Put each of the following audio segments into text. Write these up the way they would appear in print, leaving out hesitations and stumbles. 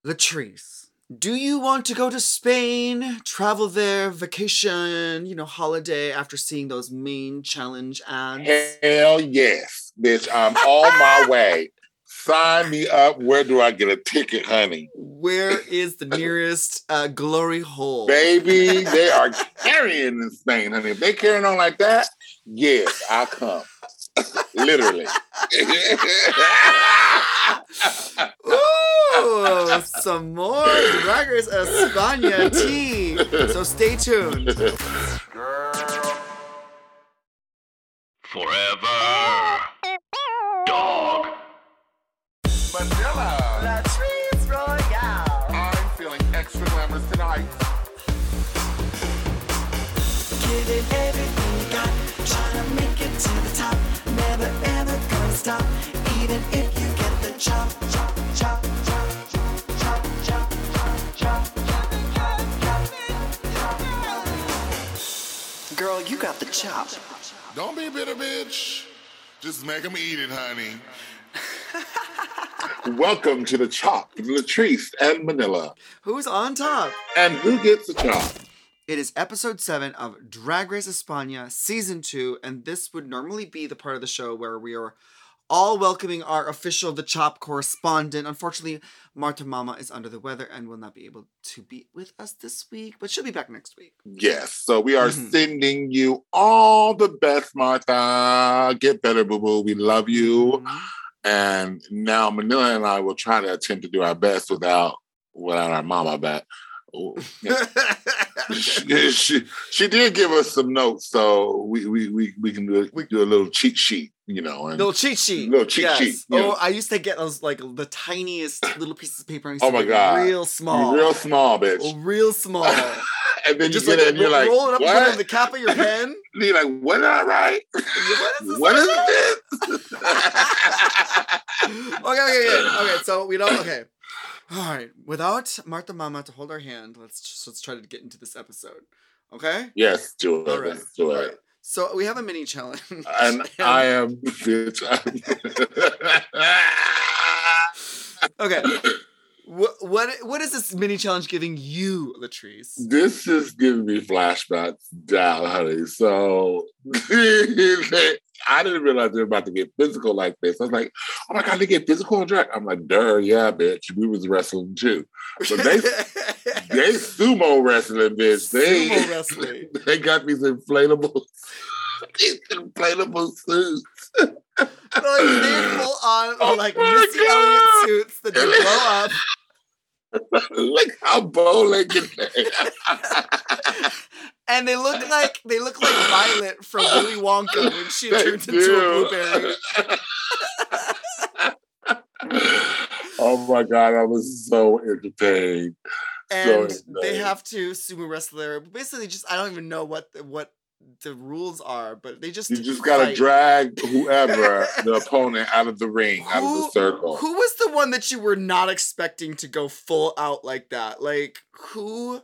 Latrice, do you want to go to Spain, travel there, vacation, holiday after seeing those main challenge ads? Hell yes, bitch. I'm on my way. Sign me up. Where do I get a ticket, honey? Where is the nearest glory hole? Baby, they are carrying in Spain, honey. If they carrying on like that, yes, I'll come. Literally. Ooh, some more Drag Race España tea. So stay tuned. Forever. Dog. Manila. Latrice Royale. I'm feeling extra glamorous tonight. Give it everything you got. Trying to make it to the top. Never ever gonna stop. Even if you get the chop, chop, chop, chop, chop, chop, chop, chop. Girl, you got the chop. Don't be bitter, bitch. Just make them eat it, honey. Welcome to the Chop with Latrice and Manila. Who's on top? And who gets the chop? It is episode 7 of Drag Race España season 2, and this would normally be the part of the show where we are all welcoming our official The Chop correspondent. Unfortunately, Marta Mama is under the weather and will not be able to be with us this week, but she'll be back next week. Yes, so we are sending you all the best, Martha. Get better, boo-boo. We love you. And now Manila and I will try to attempt to do our best without our mama back. She did give us some notes, so we can do a little cheat sheet, Little cheat sheet. Sheet. I used to get those like the tiniest little pieces of paper. Oh my God. Real small. Real small, bitch. Real small. And then just you get it and you're like, roll it up, what? put it in the cap of your pen. And you're like, what did I write? What is this? Okay, so we don't, okay. All right, without Marta Mama to hold our hand, let's try to get into this episode. Okay? Yes, do it. All right. Let's do it. All right. So we have a mini challenge. And I am bitch. Okay. What is this mini challenge giving you, Latrice? This is giving me flashbacks down, honey. So I didn't realize they were about to get physical like this. I was like, oh my God, they get physical on drag? I'm like, duh, yeah, bitch. We was wrestling too. But they sumo wrestling, bitch. Sumo wrestling. They got these inflatable suits. Like they full on Missy Elliott suits that just blow up. Look how bow-legged they are. And they look like Violet from Willy Wonka when she turns into a blueberry. Oh my God, I was so entertained. And they have to sumo wrestler. Basically, I don't even know what the rules are, but they just... You just gotta drag whoever, the opponent, out of the ring, out of the circle. Who was the one that you were not expecting to go full out like that? Like, who...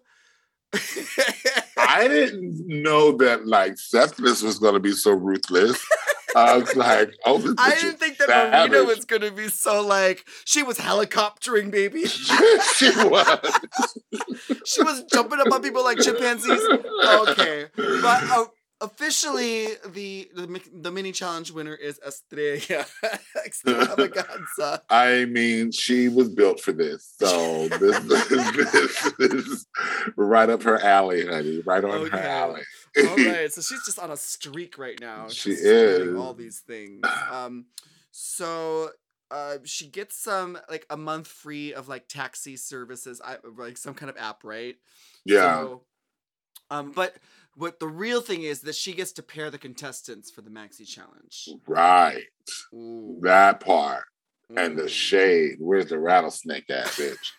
I didn't know that, Septimus was gonna be so ruthless. I was like, oh, I didn't think that Marina was going to be so she was helicoptering, baby. She was. She was jumping up on people like chimpanzees. Okay. But officially, the mini challenge winner is Estrella Extravaganza. I mean, she was built for this. So this is right up her alley, honey. Right on her alley. All right, so she's just on a streak right now. She is doing all these things. So she gets some a month free of taxi services, some kind of app, right? Yeah. So, but what the real thing is that she gets to pair the contestants for the Maxi Challenge. Right. Ooh. That part. And the shade. Where's the rattlesnake at, bitch?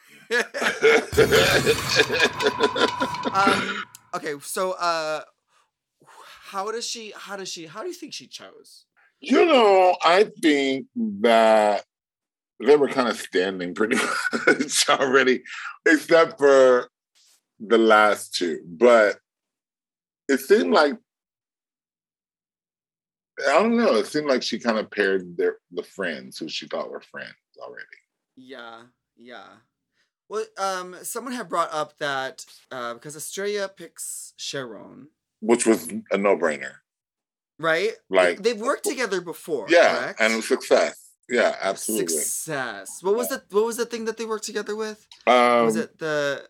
Okay, so how do you think she chose? I think that they were kind of standing pretty much already, except for the last two. But it seemed like, I don't know, it seemed like she kind of paired the friends who she thought were friends already. Yeah. Well, someone had brought up that because Estrella picks Sharon, which was a no-brainer. right? Like, They've worked together before, yeah, correct? and success. Yeah, absolutely. Success. What was the thing that they worked together with? Um, Was it the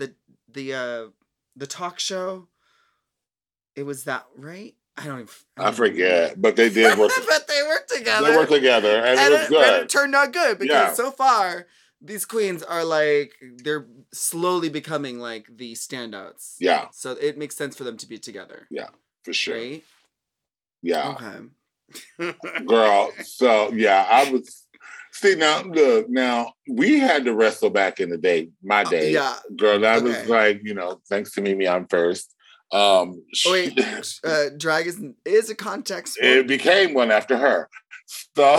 talk show? It was that, right? I don't I forget, but they did work. But they worked together. They worked together, and it was and good. it turned out good because Yeah. so far these queens are like they're slowly becoming like the standouts. Yeah, So it makes sense for them to be together. for sure. Right? Yeah, Okay. girl. So yeah, I was. See now, look now. We had to wrestle back in the day, my day. Yeah. Girl, that was Okay. like thanks to Mimi, I'm first. Wait, drag is a context sport. It became one after her. So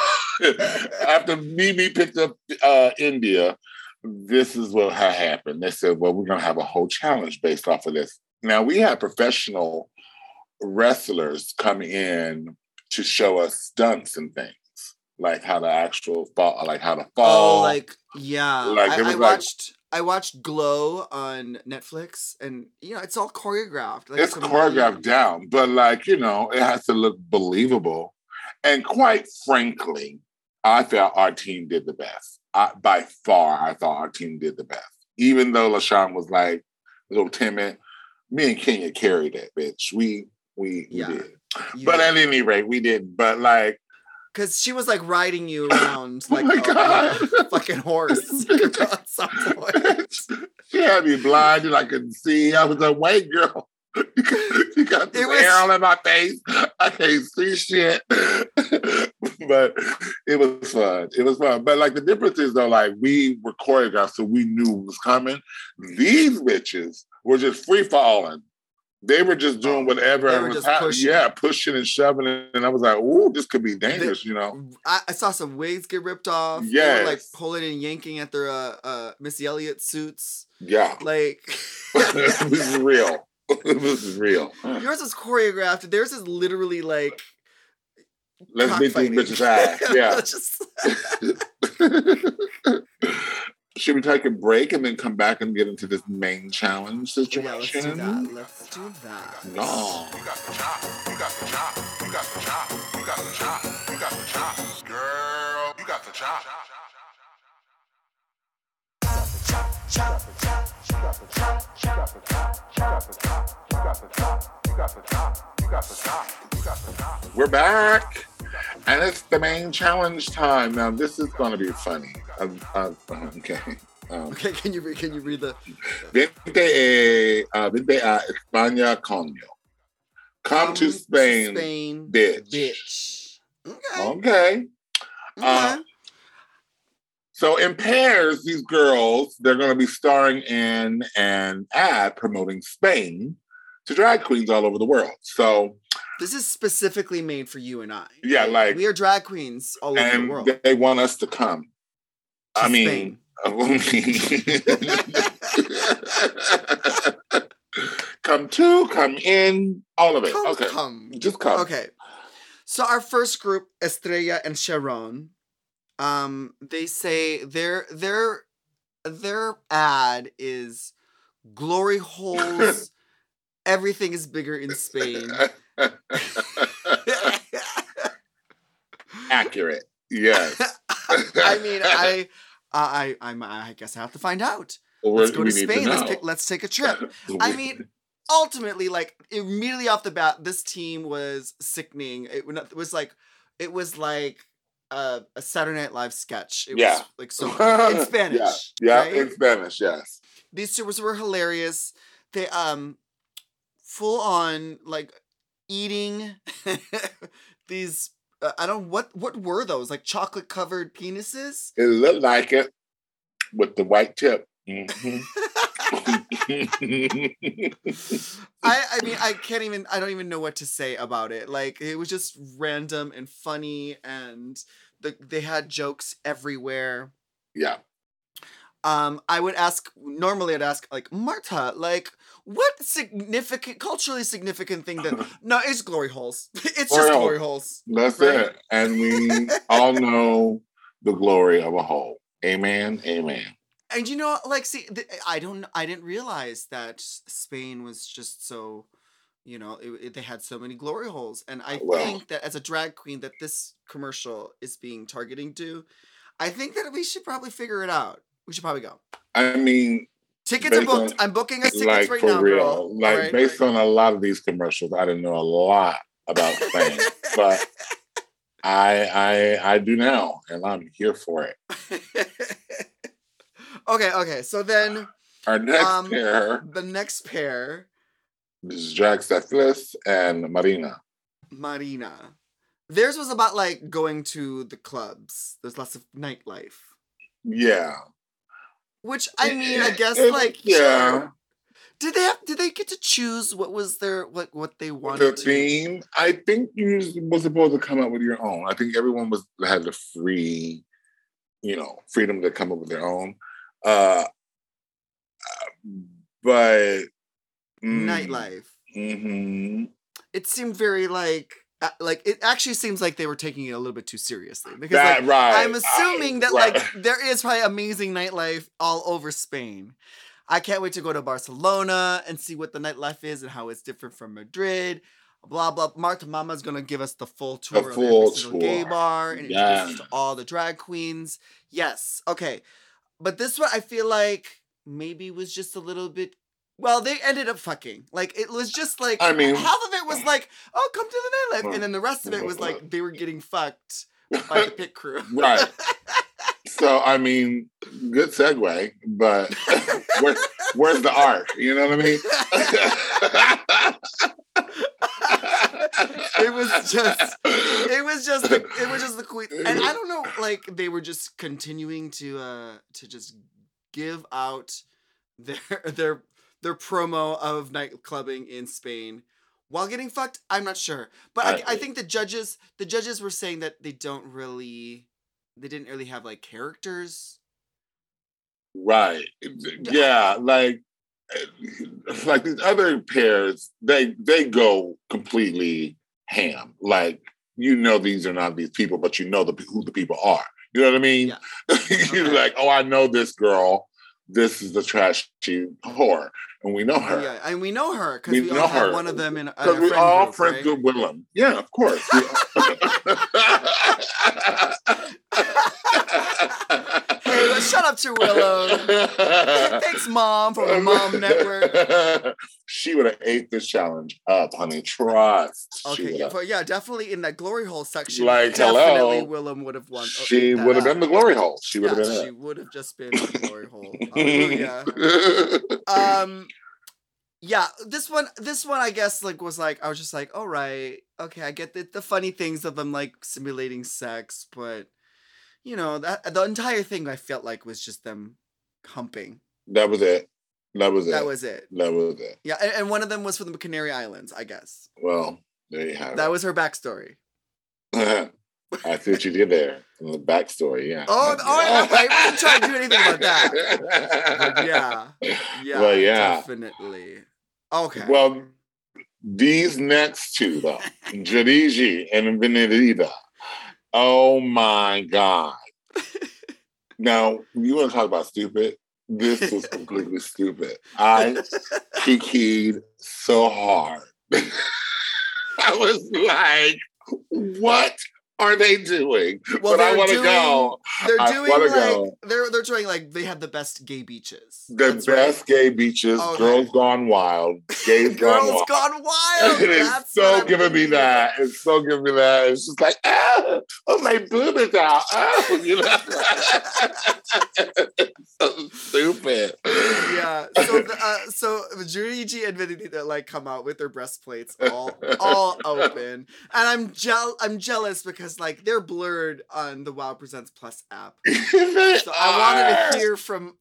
after Mimi picked up India, this is what had happened. They said, well, we're going to have a whole challenge based off of this. Now, we had professional wrestlers come in to show us stunts and things, like how to actual fall, like how to fall. Oh, like yeah. Like, it was I watched Glow on Netflix, and it's all choreographed. Like, it's choreographed down, but it has to look believable. And quite frankly, I felt our team did the best. By far, I thought our team did the best. Even though LaShawn was like a little timid, me and Kenya carried that bitch. We did. But at any rate, we did. But like, because she was like riding you around like, my God. like a fucking horse at some point. She had me blinded. I couldn't see. I was like, wait, girl. You got this hair all in my face. I can't see shit. But it was fun. It was fun. But like the difference is though, like we were choreographed, so we knew what was coming. These bitches were just free falling. They were just doing whatever They were was just happening. pushing. Yeah, pushing and shoving. And I was like, ooh, this could be dangerous, I saw some wigs get ripped off. They Yes. were like pulling and yanking at their Missy Elliott suits. Yeah. Like This is real. This is real. yours is choreographed. Theirs is literally like Let's beat these cockfighting. bitches' ass. Yeah. Just- Should we take a break and then come back and get into this main challenge situation? yeah, let's do that. Let's do that. No. You got the chop, you got the chop, you got the chop, you got the chop, you got the chop. Girl, you got the chop. We're back. And it's the main challenge time. Now, this is going to be funny. Okay. Okay, can you read the? Vente a España, coño. Come to Spain, bitch. Okay. Okay. Okay. So in pairs, these girls, they're going to be starring in an ad promoting Spain to drag queens all over the world. So This is specifically made for you and I. yeah, like, We are drag queens all over the and world. they want us to come. To I mean, come in, all of it. Okay, just come. Okay. So our first group, Estrella and Sharon, they say their ad is glory holes. Everything is bigger in Spain. Accurate. Yes. I mean, I guess I have to find out. Let's go to Spain. Let's take a trip. I mean, ultimately, like immediately off the bat, this team was sickening. It was like a Saturday Night Live sketch. It was like so good. In Spanish. Yeah, right? in Spanish. Yes. These two were hilarious. They full on like eating these. I don't what were those, like chocolate covered penises? It looked like it with the white tip. Mm-hmm. I mean, I don't even know what to say about it. Like, it was just random and funny, and they had jokes everywhere. Yeah. Normally I'd ask, like, Marta, like, what culturally significant thing no, it's glory holes. It's just glory holes. That's right? it. And we all know the glory of a hole. Amen. Amen. And see, I didn't realize that Spain was just so, they had so many glory holes. And I Well, think that as a drag queen that this commercial is being targeting to, I think that we should probably figure it out. We should probably go. I mean, Tickets are based booked. on, I'm booking us tickets like, right for now, real, girl. like, All right? based on a lot of these commercials, I didn't know a lot about Spain, but I do now, and I'm here for it. Okay. So then Our next pair the next pair, is Draxeflis and Marina. Marina. Theirs was about like going to the clubs. There's lots of nightlife. Yeah. Which I mean, I guess yeah. sure. Did they get to choose what was their what they wanted The to? theme, I think you were supposed to come up with your own. I think everyone had the freedom to come up with their own. But Nightlife. Mm-hmm. It seemed very like it actually seems like they were taking it a little bit too seriously because I'm assuming that like there is probably amazing nightlife all over Spain. I can't wait to go to Barcelona and see what the nightlife is and how it's different from Madrid. Blah blah. Marta Mama's gonna give us the full tour of every single gay bar and introduce us to all the drag queens. Yes, okay, but this one I feel like maybe was just a little bit. Well, they ended up fucking. Like, it was just like, I mean, half of it was like, oh, come to the nightlife. And then the rest of it was like, they were getting fucked by the pit crew. Right. So, I mean, good segue, but where's the art? You know what I mean? It was just the queen. And I don't know, like, they were just continuing to just give out their promo of night clubbing in Spain while getting fucked. I'm not sure, but I think the judges were saying that they didn't really have like characters. Right. Yeah. Like these other pairs, they go completely ham. Like, these are not these people, but who the people are. You know what I mean? Yeah. You're like, oh, I know this girl. This is the trashy whore, and we know her. Yeah, and we know her because we all have one of them in a because we're all friends with Willem. Yeah, of course. Hey, shut up to Willow. Thanks, Mom, from the Mom Network. She would have ate this challenge up, honey. Trust. Okay, definitely in that glory hole section. Like, definitely Willem would have won. She would have been the glory hole. She would have been it. She would have just been the glory hole. Yeah, this one, I guess, like, was like, I was just like, all right, okay, I get the funny things of them, like, simulating sex, but, that the entire thing I felt like was just them humping. That was it. That was it. Yeah, and one of them was from the Canary Islands, I guess. Well, there you have it. That was her backstory. I see what you did there. In the backstory, yeah. I wasn't trying to do anything about that. But yeah, definitely. Okay. Well, these next two, though, Jadiji and Benedita. Oh my God. Now, you want to talk about stupid? This was completely stupid. I kikied so hard. I was like, what are they doing? Well, but I want to go. They're doing like they have the best gay beaches. The best gay beaches. Okay. Girls Gone Wild. Gays Girls Gone Wild. It's so giving me that. It's so giving me that. It's just like, oh my boob is out. So stupid. Yeah. So Jurigi and Benedita like come out with their breastplates all open, and I'm jealous because like they're blurred on the Wow Presents Plus app. So I wanted to hear from.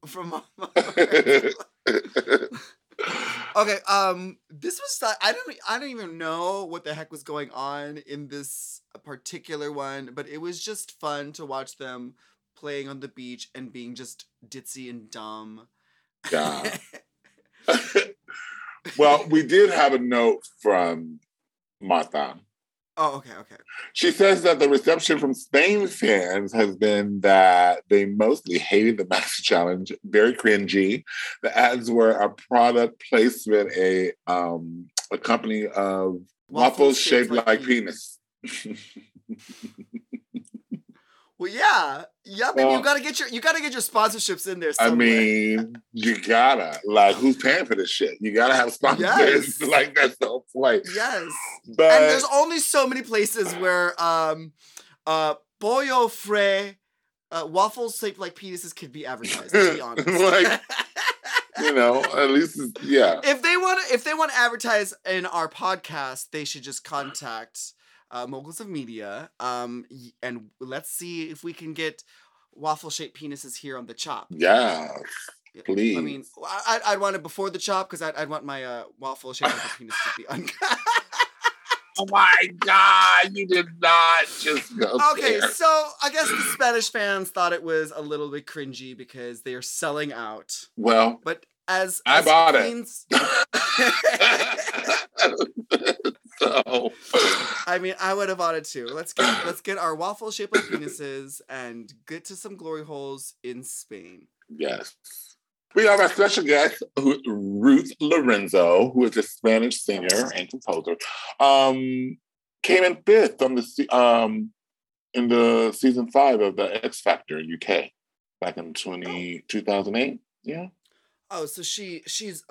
Okay. This was I don't even know what the heck was going on in this particular one, but it was just fun to watch them playing on the beach and being just ditzy and dumb. Yeah. Well, we did have a note from Marta Oh, okay. She says that the reception from Spain fans has been that they mostly hated the Maxi Challenge, very cringy. The ads were a product placement, a company of waffles shaped like penis. Well, yeah, baby, Well, you gotta get your sponsorships in there I somewhere. mean, you gotta, like, who's paying for this shit? You gotta have sponsors. Yes. Like, that's the whole point. Yes, But and there's only so many places where pollo fray waffles shaped like penises could be advertised. To be honest, Like, at least, yeah. if they want to advertise in our podcast, they should just contact Moguls of Media, and let's see if we can get waffle-shaped penises here on the Chop. Yeah, please. I mean, I'd want it before the Chop because I'd want my waffle-shaped penis to be uncut. Oh my God, you did not just go Okay, there. so I guess the Spanish fans thought it was a little bit cringy because they are selling out. Well, But as I bought queens, it. So, I mean, I would have bought it too. Let's get our waffle shaped like penises and get to some glory holes in Spain. yes. We have our special guest, Ruth Lorenzo, who is a Spanish singer and composer. Came in fifth on in the season 5 of the X Factor UK back in 2008. Yeah. Oh, so she is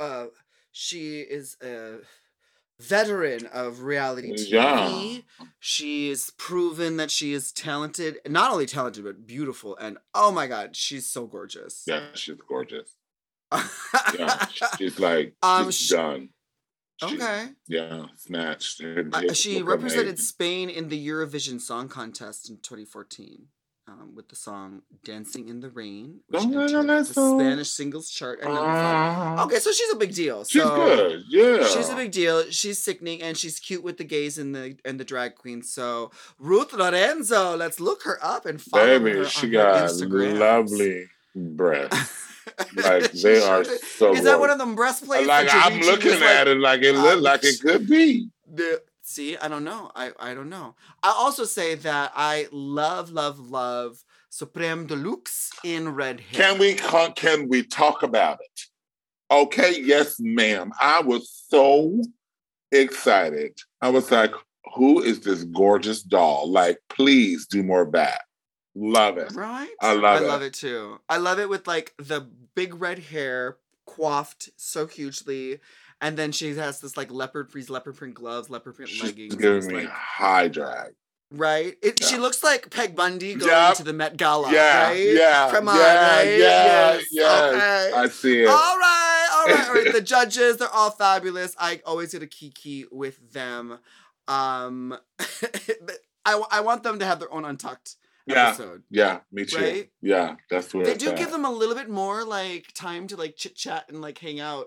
a veteran of reality TV. Yeah. She's proven that she is talented, not only talented but beautiful, and oh my God, she's so gorgeous. Yeah, she's gorgeous. Yeah, she's like she's done. Okay. Yeah, snatched. She represented Spain in the Eurovision Song Contest in 2014 with the song "Dancing in the Rain," which entered the Spanish singles chart at number 5. Okay, so she's a big deal. She's good. Yeah, she's a big deal. She's sickening, and she's cute with the gays and the drag queens. So Ruth Lorenzo, let's look her up and follow her she on got her Instagram. Lovely breasts. Like they are so. Is that one of them breastplates? Like I'm looking at it, like it looked like it could be. See, I don't know. I don't know. I'll also say that I love Supreme Deluxe in red hair. Can we talk about it? Okay, yes, ma'am. I was so excited. I was like, who is this gorgeous doll? Like, please do more of that. Love it. Right? I love it too. I love it with like the big red hair coiffed so hugely. And then she has this like leopard print gloves, leopard print leggings. She's giving me high drag. Right? She looks like Peg Bundy going to the Met Gala. Right? Yeah. Come on, right? Yes. Okay. I see it. All right. The judges, they're all fabulous. I always get a kiki with them. I want them to have their own Untucked episode. Yeah, me too. Right? Yeah, that's where they do give them a little bit more like time to like chit chat and like hang out.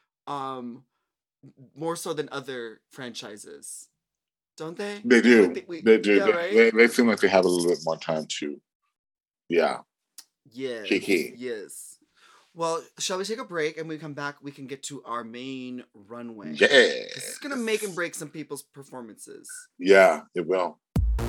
More so than other franchises, don't they? They do. They do. Yeah, right? They seem like they have a little bit more time to. Yeah. Yes. Kiki. Yes. Well, shall we take a break, and when we come back, we can get to our main runway. Yeah. This is gonna make and break some people's performances. Yeah, it will.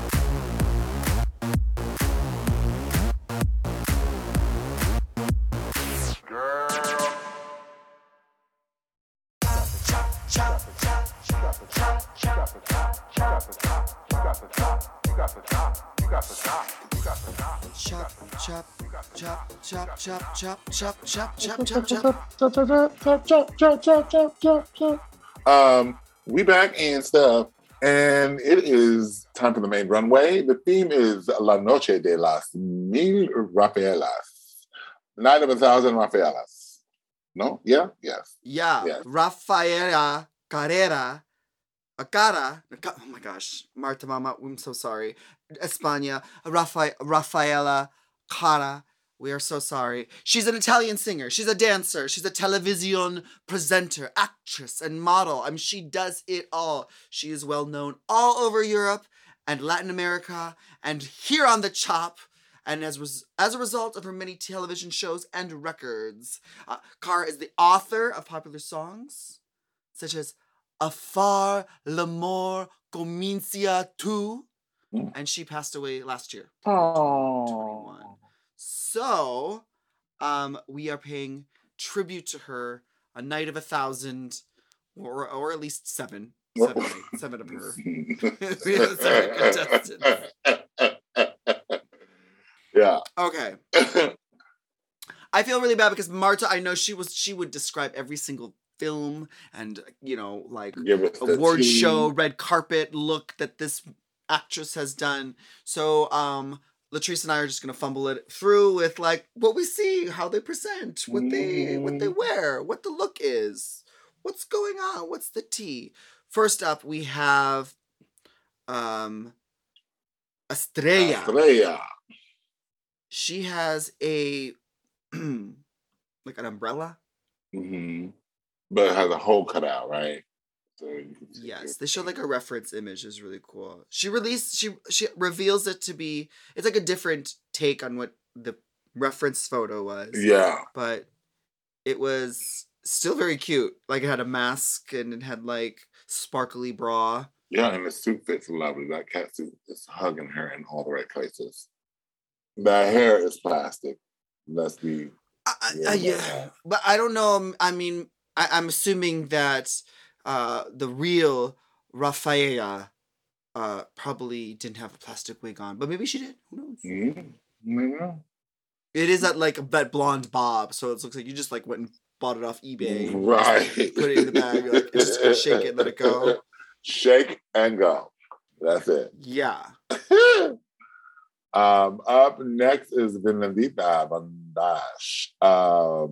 We back and stuff, and it is time for the main runway. The theme is La Noche de las Mil Rafaelas, Night of 1,000 Rafaelas. No? Yeah? Yes. Yeah. Yes. Rafaela Carrera. Cara. Oh my gosh. Marta Mama, I'm so sorry. España. Rafaela Cara. We are so sorry. She's an Italian singer. She's a dancer. She's a television presenter, actress, and model. I mean, she does it all. She is well known all over Europe and Latin America and here on the Chop. And as a result of her many television shows and records, Cara is the author of popular songs such as Afar l'amor comincia tu. Mm. And she passed away last year. Oh. 2021. So, we are paying tribute to her, a night of 1,000, or at least seven. Seven of her. We have 7 contestants. Yeah. Okay. I feel really bad because Marta, I know she would describe every single film and, like Give us the award tea. show, red carpet look that this actress has done. So, Latrice and I are just gonna fumble it through with like what we see, how they present, what they wear, what the look is, what's going on, what's the tea. First up, we have Estrella. Estrella. She has a like an umbrella. Mm-hmm. But it has a hole cut out, right? So you can see Yes, it. they show like a reference image. Is really cool. She reveals it to be. It's like a different take on what the reference photo was. Yeah. But it was still very cute. Like it had a mask and it had like sparkly bra. Yeah, and the suit fits lovely. That cat suit is hugging her in all the right places. That hair is plastic. Let's be Yeah, but I don't know. I mean, I'm assuming that the real Rafaela probably didn't have a plastic wig on, but maybe she did. Who knows? Mm-hmm. It is that blonde bob, so it looks like you just like went and bought it off eBay. Right. Put it in the bag. You're like, just gonna shake it, let it go. Shake and go. That's it. Yeah. Up next is Benedita Bandash.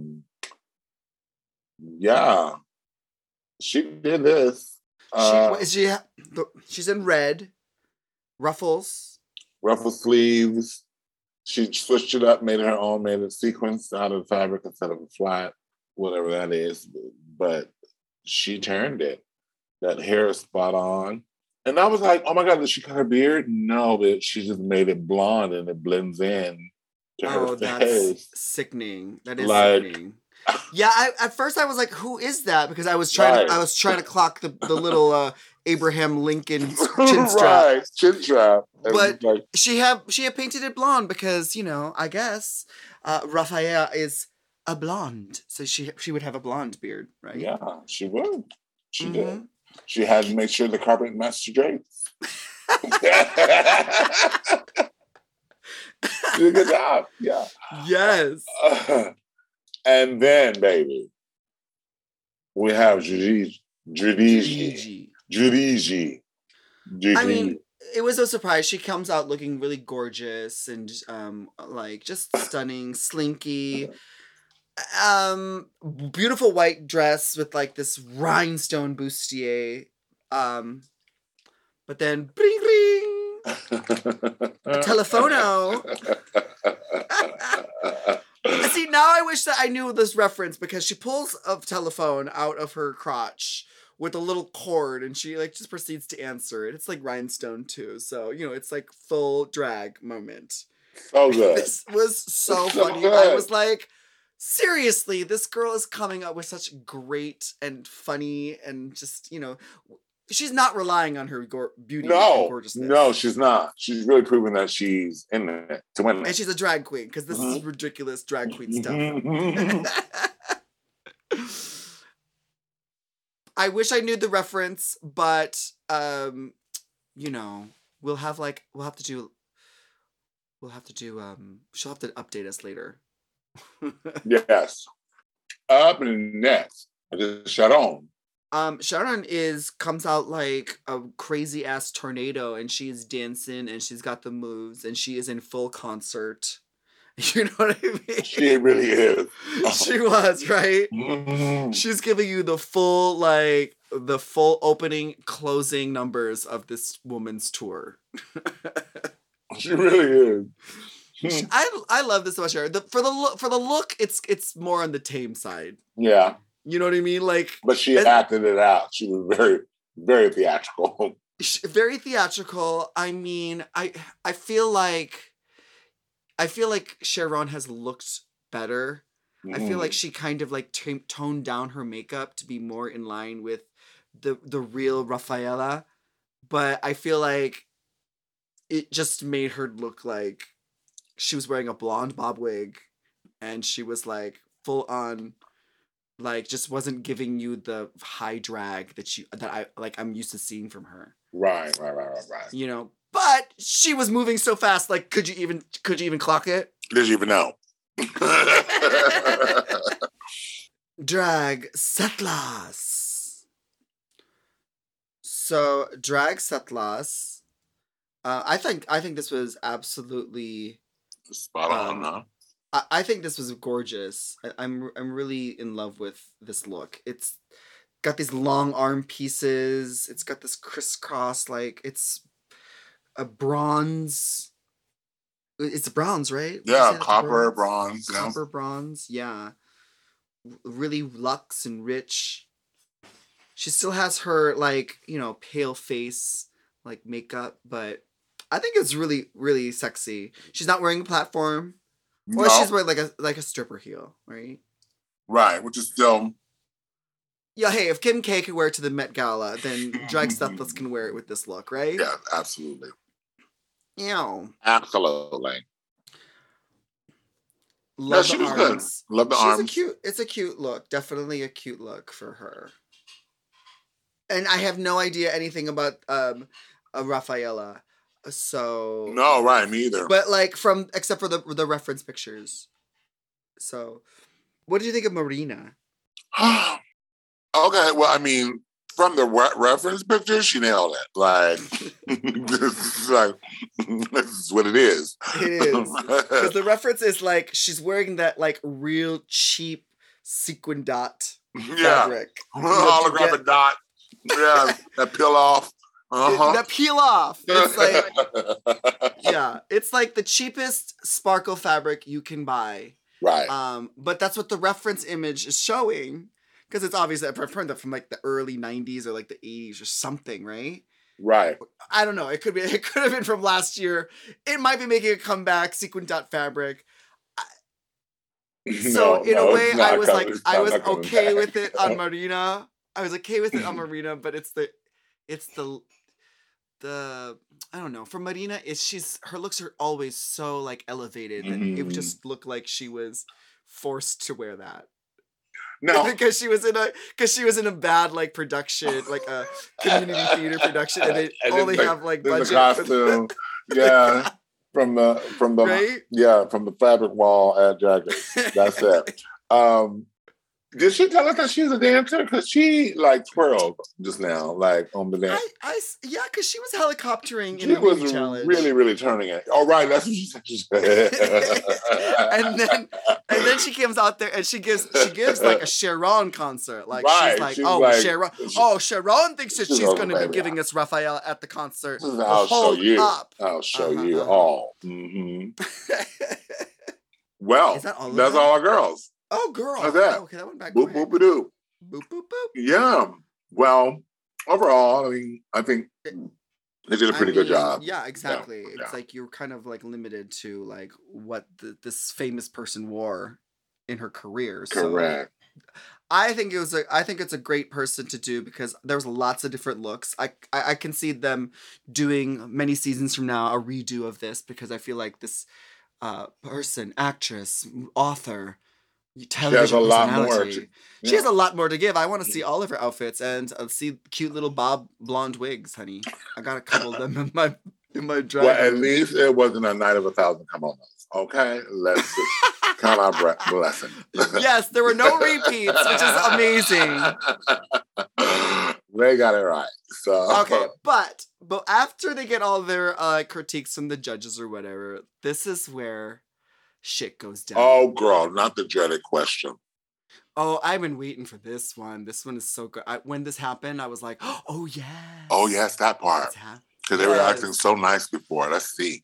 Yeah, she did this. She's in red, ruffles. Ruffle sleeves. She switched it up, made her own, made a sequence out of fabric instead of a flat, whatever that is. But she turned it. That hair is spot on. And I was like, oh my God, did she cut her beard? No, but she just made it blonde and it blends in to her That's face. sickening. That is Like- sickening. Yeah, at first I was like, who is that? Because I was trying to clock the little Abraham Lincoln chin strap. Right, chin strap. And But like, she had painted it blonde because, I guess Rafaela is a blonde. So she would have a blonde beard, right? yeah, she would. She did. Mhm. She had to make sure the carpet matched the drapes. She did a good job. Yeah. Yes. And then, baby, we have Judigi. Gigi. I mean, it was no surprise. She comes out looking really gorgeous and like just stunning, slinky. Beautiful white dress with like this rhinestone bustier. But then bring ring, a telephono. See, now I wish that I knew this reference because she pulls a telephone out of her crotch with a little cord and she like just proceeds to answer it. It's like rhinestone too. So, it's like full drag moment. So good. This was so So funny. good. I was like, seriously, this girl is coming up with such great and funny and just, she's not relying on her beauty and No, gorgeousness. no, she's not. She's really proving that she's in it to win And it. she's a drag queen because this is ridiculous drag queen stuff. I wish I knew the reference, but we'll have to do she'll have to update us later. Yes. Up next, Sharon. Sharon comes out like a crazy ass tornado and she's dancing and she's got the moves and she is in full concert. You know what I mean? She really is. She was, right? Mhm. She's giving you the full opening, closing numbers of this woman's tour. She really is. I love this about Sharon. For the look, it's more on the tame side. Yeah. You know what I mean? Like, But she acted it out. She was very, very theatrical. very theatrical. I mean, I feel like Sharon has looked better. I feel like she kind of like toned down her makeup to be more in line with the real Rafaela, but I feel like it just made her look like she was wearing a blonde bob wig, and she was like full on, like just wasn't giving you the high drag I'm used to seeing from her. Right. You know, but she was moving so fast. Like, could you even clock it? Did you even know? Drag Setlas. So drag Setlas. I think this was absolutely Spot on, huh? I think this was gorgeous. I'm really in love with this look. It's got these long arm pieces. It's got this crisscross, like it's a bronze. It's bronze, right? Would you Yeah, say that's copper, bronze. Yeah. Copper bronze, yeah. Really luxe and rich. She still has her, like, you know, pale face, like makeup, but I think it's really, really sexy. She's not wearing a platform. Or No. she's wearing like a stripper heel, right? Right, which is still... Yeah, hey, if Kim K can wear it to the Met Gala, then Drag Sethless can wear it with this look, right? Yeah, absolutely. Ew. Absolutely. Love she the was arms. good. Love the arms. It's a cute look. Definitely a cute look for her. And I have no idea anything about Rafaela. So No, right, me either. but like except for the reference pictures. So what did you think of Marina? Okay, well, I mean, from the reference picture, she nailed it. Like, this is what it is. It is. Because the reference is like she's wearing that like real cheap sequin dot fabric. Holographic dot. Yeah, that peel off. That peel off. It's like yeah, it's like the cheapest sparkle fabric you can buy. Right. But that's what the reference image is showing. Because it's obviously from like the early 90s or like the 80s or something, right? Right. I don't know. It could have been from last year. It might be making a comeback, sequin dot fabric. So in a way, I was okay with it on Marina. I was okay with it on Marina, but it's the I don't know. For Marina, her looks are always so like elevated that it would just look like she was forced to wear that. No, because she was in a bad like production, like a community theater production, and they only have like budget the costume. Yeah, from the right? Yeah, from the fabric wall at Drag Race. That's it. Did she tell us that she's a dancer? Because she like twirled just now, like on the dance. Yeah, because she was helicoptering in She the was beauty challenge. really, really turning it. Oh, right, that's what she said. and then she comes out there and she gives like a Sharon concert. Like right. she's like, Sharon. Sharon thinks that she's going to be giving us Rafael at the concert. I'll show you. Up. I'll show you all. Well, that's all our girls. Oh, girl. How's that? Okay, that went back boop, quick. Boop-a-doo. Boop, boop, boop. Yeah. Well, overall, I think they did a pretty good job. Yeah, exactly. Yeah. It's like you're kind of like limited to like what this famous person wore in her career. Correct. So I think it's a great person to do because there was lots of different looks. I can see them doing many seasons from now a redo of this because I feel like this person, actress, author, television she has a lot more. She has a lot more to give. I want to see all of her outfits and see cute little bob blonde wigs, honey. I got a couple of them in my drag. Well, at least it wasn't a night of 1,000 kimonos. Okay, let's count our blessing. Yes, there were no repeats, which is amazing. They got it right. So okay, but after they get all their critiques from the judges or whatever, this is where shit goes down. Oh, girl, not the dreaded question. Oh, I've been waiting for this one. This one is so good. When this happened, I was like, oh, yes. Oh, yes, that part. Because they were acting so nice before. Let's see.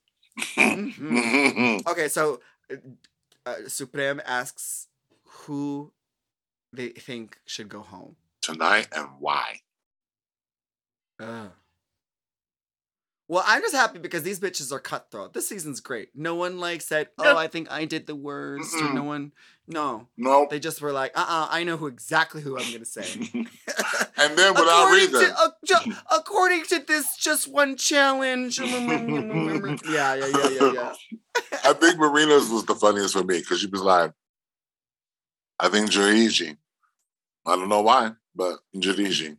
Okay, so Supreme asks who they think should go home. Tonight and why? Well, I'm just happy because these bitches are cutthroat. This season's great. No one like said, "Oh, Yeah. I think I did the worst," or no one. No, Nope. they just were like, I know exactly who I'm gonna say." And then without reason. According to this just one challenge. Yeah. I think Marina's was the funniest for me because she was like, I think Jariji. I don't know why, but Jariji.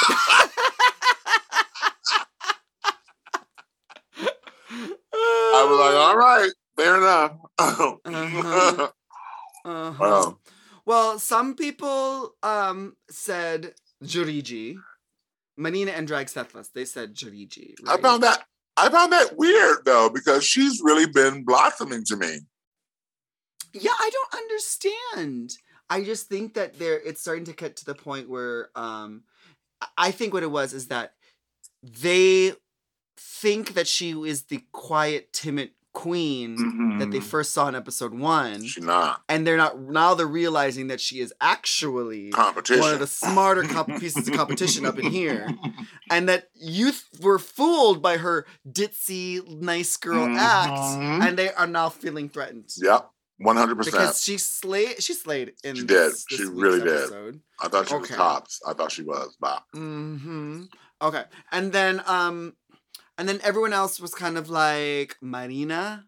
I was like, all right, fair enough. Wow. Well, some people said Jariji. Marina and Drag Sethless, they said Jariji. Right? I found that weird though, because she's really been blossoming to me. Yeah, I don't understand. I just think that it's starting to get to the point where I think what it was is that they think that she is the quiet, timid queen that they first saw in episode 1. She's not. And they're not, now they're realizing that she is actually Competition. one of the smarter pieces of competition up in here. And that youth were fooled by her ditzy, nice girl act, and they are now feeling threatened. Yep, 100%. Because she slayed in She did. this She really episode. did. I thought she was tops. I thought she was. Wow. Okay. And then everyone else was kind of like Marina.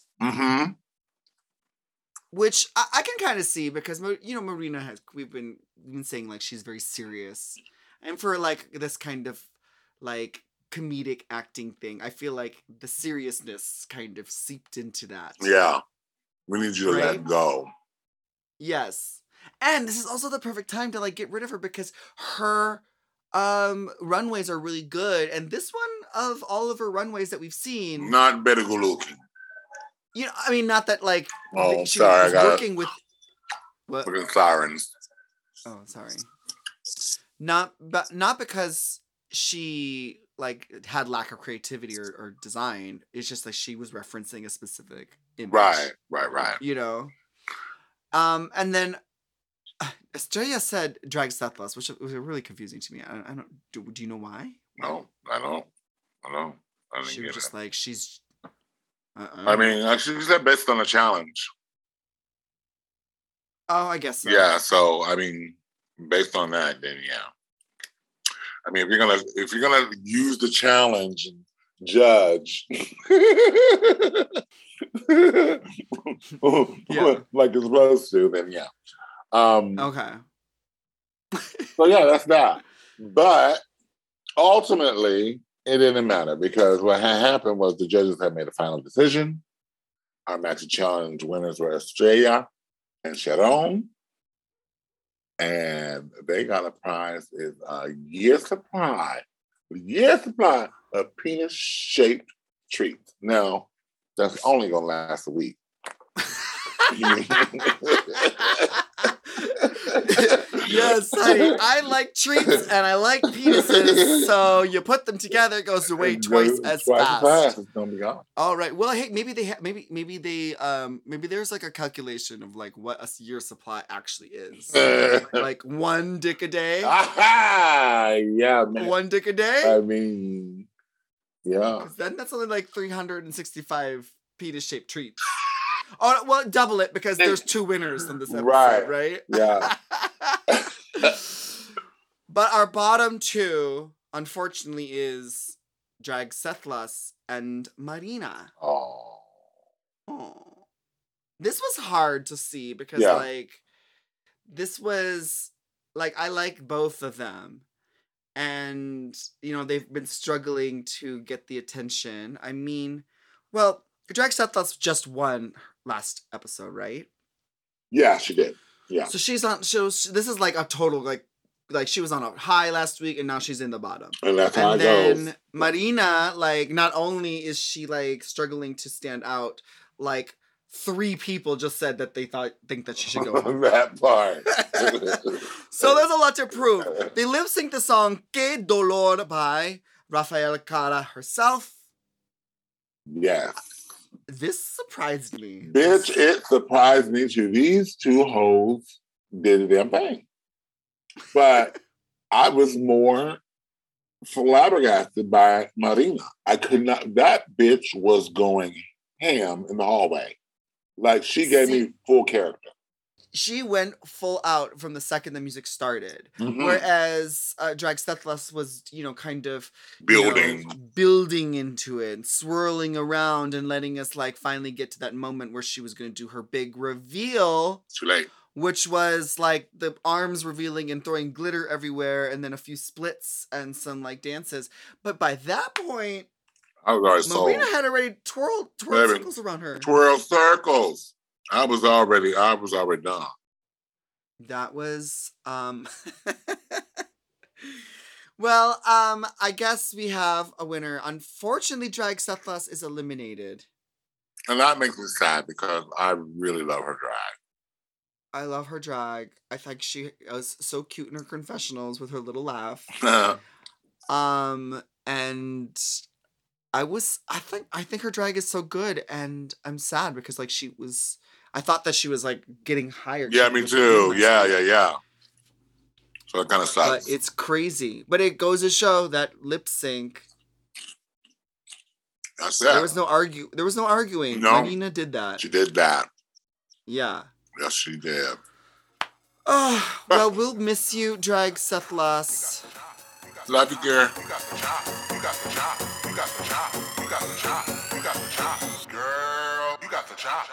Which I can kind of see because, you know, Marina we've been saying like she's very serious. And for like this kind of like comedic acting thing, I feel like the seriousness kind of seeped into that. Yeah. We need you to let go. Yes. And this is also the perfect time to like get rid of her because her runways are really good. And this one of all of her runways that we've seen, not better good looking. You know, I mean, not that like she was working with what? Looking sirens. Oh, sorry. Not because she like had lack of creativity or design. It's just like she was referencing a specific image. Right. You know. And then Estrella said drag Sethless, which was really confusing to me. I don't. Do you know why? No, I don't. She was just like she's. I mean, she said based on a challenge. Oh, I guess so. Yeah. So I mean, based on that, then yeah. I mean, if you're gonna use the challenge and judge, like it's supposed to, then yeah. Okay. So yeah, that's that. But ultimately, it didn't matter because what had happened was the judges had made a final decision. Our Maxi Challenge winners were Estrella and Sharon. And they got a prize, is a year supply of penis-shaped treats. Now, that's only going to last a week. Yes, honey. I like treats and I like penises, so you put them together, it goes away twice as fast. It's gonna be gone. All right. Well, hey, maybe there's like a calculation of like what a year supply actually is. Like 1 dick a day. Yeah, man. 1 dick a day. I mean, yeah. Then that's only like 365 penis-shaped treats. Oh, well, double it because there's 2 winners in this episode, right? Yeah. But our bottom 2, unfortunately, is Drag Sethless and Marina. Oh. This was hard to see because, like, this was, like, I like both of them. And, you know, they've been struggling to get the attention. I mean, well, Drag Sethless just won last episode, right? Yeah, she did. Yeah. So this is like a total, like she was on a high last week and now she's in the bottom. And that's how it goes. Then Marina, like, not only is she like struggling to stand out, like 3 people just said that they think that she should go home. That part. So there's a lot to prove. They lip sync the song Que Dolor by Rafael Cara herself. Yes. This surprised me. Bitch, it surprised me too. These 2 hoes did their thing. But I was more flabbergasted by Marina. I could not. That bitch was going ham in the hallway. Like she gave me full character. She went full out from the second the music started. Mhm. Whereas Dragstethlas was, kind of building into it, swirling around and letting us like finally get to that moment where she was going to do her big reveal. Too late. Which was like the arms revealing and throwing glitter everywhere and then a few splits and some like dances. But by that point, I was already Marina sold. had already twirled Baby, circles around her. Twirl circles. I was already done. That was well, I guess we have a winner. Unfortunately, Dragstethlas is eliminated. And that makes me sad because I really love her drag. I love her drag. I think she was so cute in her confessionals with her little laugh. And I think her drag is so good, and I'm sad because like I thought that she was like getting higher. Yeah, me too. Yeah. So it kind of sucks. But it's crazy. But it goes to show that lip sync. That's it. There was no arguing. No. Marina did that. She did that. Yeah. Yes, she did. Oh, well, we'll miss you, Dragstethlas. Love you, girl. You got the chop. You got the chop. You got the chop. You got the chop. You got the chop. Girl, you got the chop.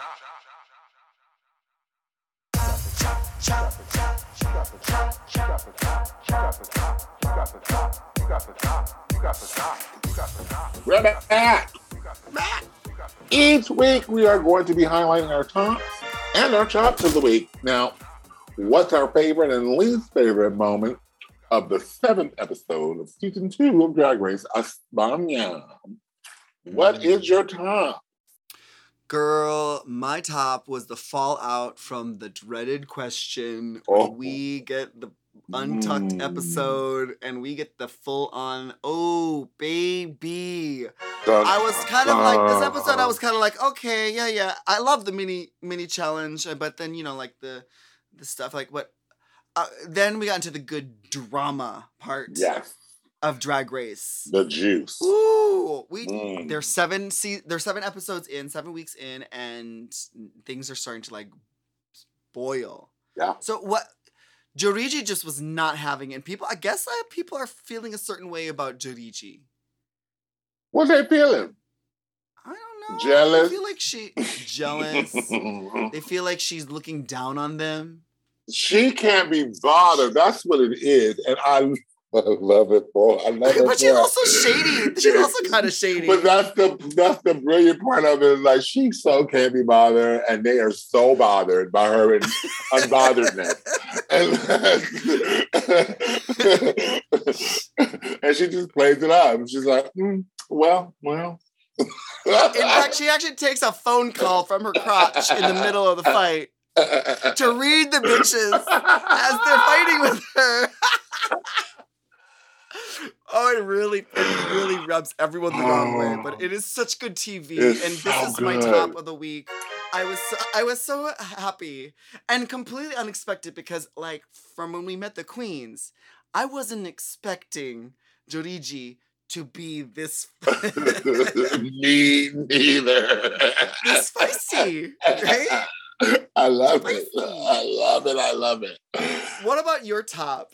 We're back. Each week we are going to be highlighting our tops and our chops of the week. Now, what's our favorite and least favorite moment of the 7th episode of season 2 of Drag Race España? What is your top? Girl, my top was the fallout from the dreaded question. Oh. We get the untucked episode and we get the full on, oh, baby. I was kind of like, this episode, I was kind of like, okay, yeah. I love the mini challenge, but then, like the stuff, like what, then we got into the good drama part of Drag Race. The juice. Ooh, there's 7 episodes in, 7 weeks in, and things are starting to like boil. Yeah. So what Joriji just was not having it. I guess people are feeling a certain way about Joriji. What's they feeling? I don't know. Jealous? I feel like jealous. They feel like she's looking down on them. She can't be bothered. That's what it is. And I love it, boy. I love it. But she's also shady. She's also kind of shady. But that's the brilliant part of it. Like, she so can't be bothered, and they are so bothered by her unbotheredness. And she just plays it up. She's like, well. In fact, she actually takes a phone call from her crotch in the middle of the fight to read the bitches as they're fighting with her. Oh, it really rubs everyone the wrong way, but it is such good TV, and this is my top of the week. I was so happy and completely unexpected because, like, from when we met the queens, I wasn't expecting Joriji to be this. Me neither. This spicy, right? I love it. I love it. What about your top?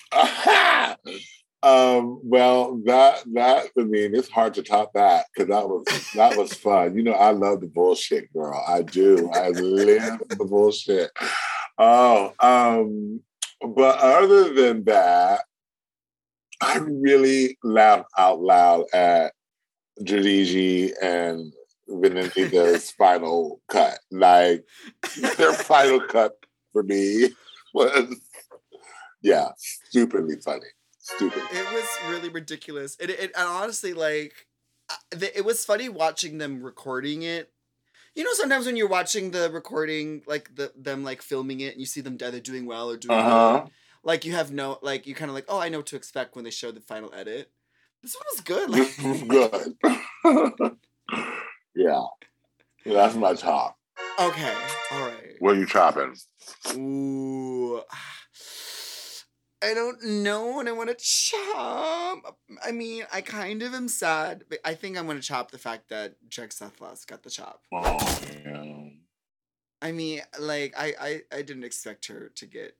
Well, that I mean, it's hard to top that because that was fun. I love the bullshit, girl. I do. I live the bullshit. But other than that, I really laughed out loud at Joriji and Venenita's final cut. Like, their final cut for me was, stupidly funny. Stupid. It was really ridiculous. And honestly, like, it was funny watching them recording it. Sometimes when you're watching the recording, like them like filming it, and you see them either doing well or doing good, like you have you kind of like, oh, I know what to expect when they show the final edit. This one was good. Like, good. Yeah, that's my top. Okay, all right. What are you chopping? Ooh. I don't know what I want to chop. I mean, I kind of am sad, but I think I'm going to chop the fact that Drexethlas got the chop. Oh, yeah. I mean, like, I didn't expect her to get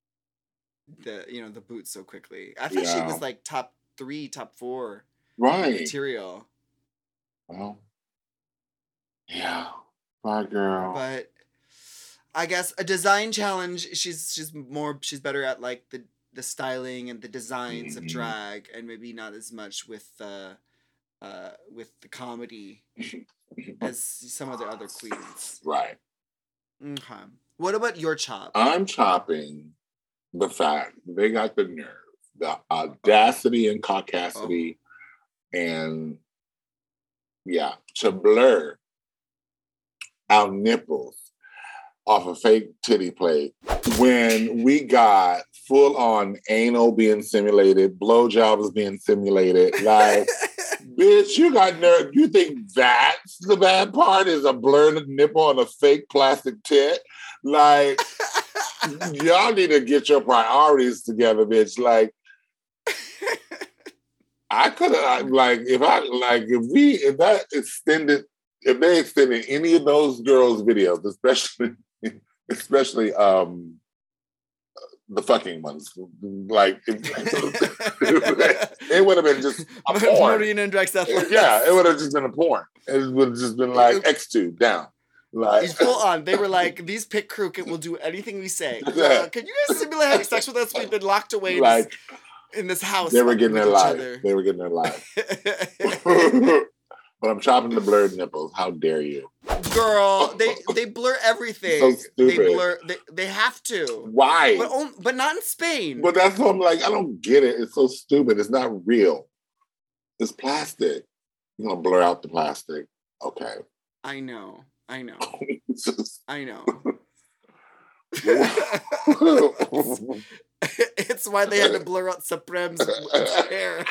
the boot so quickly. I thought she was like top 3, top 4 Right. material. Well, yeah. Bye, girl. But I guess a design challenge, she's better at like the styling and the designs of drag, and maybe not as much with the comedy as some of the other queens. Right. Okay. What about your chop? I'm chopping the fact they got the nerve, the audacity and caucasity, and to blur our nipples off a fake titty plate when we got full on anal being simulated, blowjobs being simulated. Like, bitch, you got nerve. You think that's the bad part is a blurred nipple on a fake plastic tit? Like, y'all need to get your priorities together, bitch. Like, I could have, if they extended any of those girls' videos, especially the fucking ones, like it would have been just a porn. Marina and Drexethlas. Yeah, it would have just been a porn. It would have just been like X-Tube down. Like he's full on. They were like, these pit crew will do anything we say. Can you guys simulate having sex with us? We've been locked away like, in this house. They were getting their life. They were getting their life. But I'm chopping the blurred nipples. How dare you? Girl, they blur everything. So stupid. They blur. They have to. Why? But not in Spain. But that's what I'm like. I don't get it. It's so stupid. It's not real. It's plastic. You're gonna blur out the plastic. Okay. I know. I know. It's why they had to blur out Supreme's hair.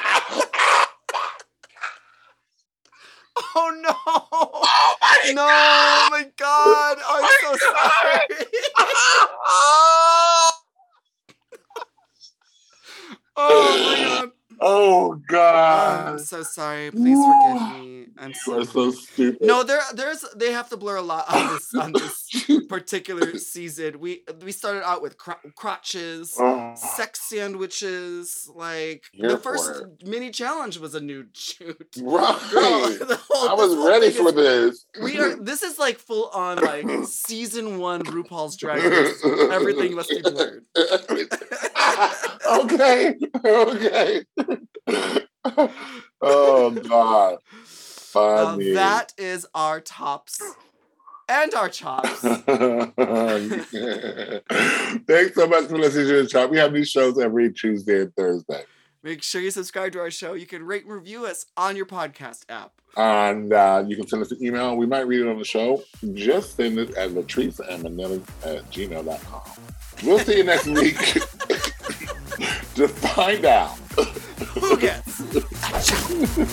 Oh no! Oh my no! God. Oh my God! I'm so sorry. Oh my God! Oh God! I'm so sorry. Please forgive me. I'm You are so stupid. No, they have to blur a lot on this particular season. We started out with crotches, sex sandwiches. Like the first mini challenge was a nude shoot. Right. Girl, I was ready for this. This is like full on like season 1 RuPaul's Drag Race. Everything must be blurred. Okay. Oh God. Funny. That is our tops and our chops. Thanks so much for listening to the Chop. We have these shows every Tuesday and Thursday. Make sure you subscribe to our show. You can rate and review us on your podcast app. And you can send us an email. We might read it on the show. Just send it at latriceandmanila@gmail.com. We'll see you next week to find out who gets a chop.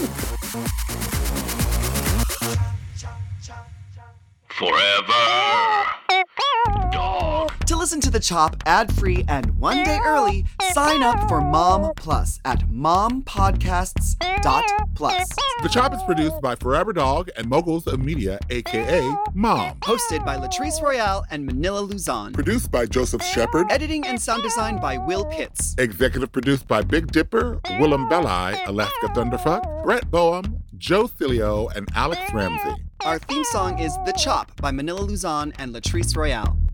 Forever Dog. To listen to The Chop ad-free and 1 day early, sign up for Mom Plus at mompodcasts.plus. The Chop is produced by Forever Dog and Moguls of Media, a.k.a. Mom. Hosted by Latrice Royale and Manila Luzon. Produced by Joseph Shepard. Editing and sound design by Will Pitts. Executive produced by Big Dipper, Willem Belli, Alaska Thunderfuck, Brett Boehm, Joe Cilio, and Alex Ramsey. Our theme song is The Chop by Manila Luzon and Latrice Royale.